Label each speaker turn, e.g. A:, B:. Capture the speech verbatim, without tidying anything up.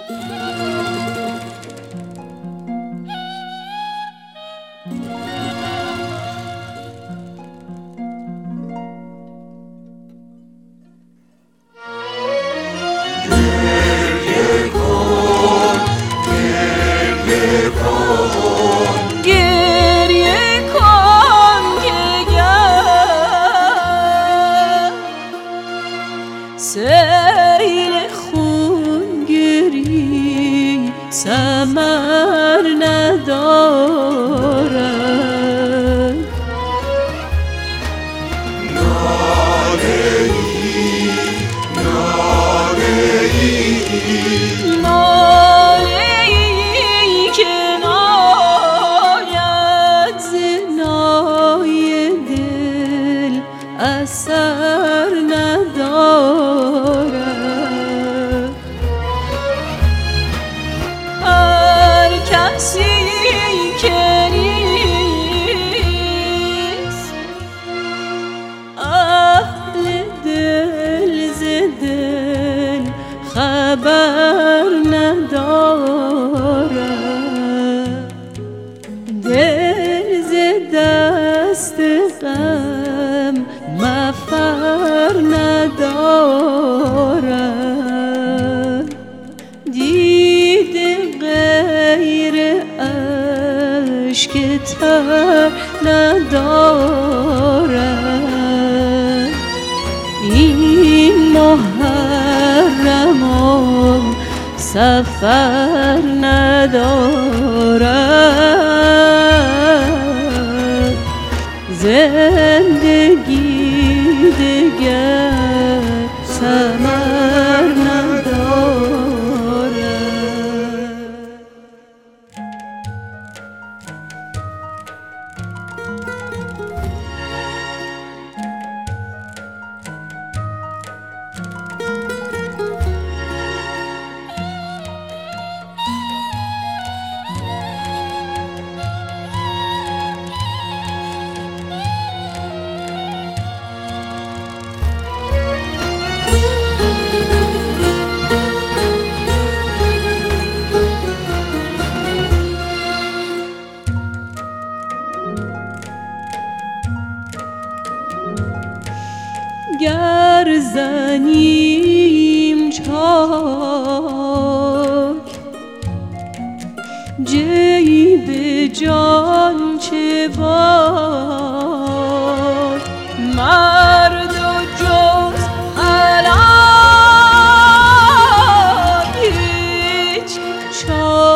A: سیل خونگری ثمر ندارد.
B: ناله ای ناله ای
A: ناله ای که ناید ز نای دل اثر ندارد. هر کسی که نیست اهل دل ز دل خبر ندارد. دل ز دست غم مفر ندارد. دیده غیر اشک تر ندارد. این محرمان سفر ندارد. زندگی دگر ثمر ندارد. گر زنیم چاک جیب جان چه باک. مرد و جز الان هیچ چاره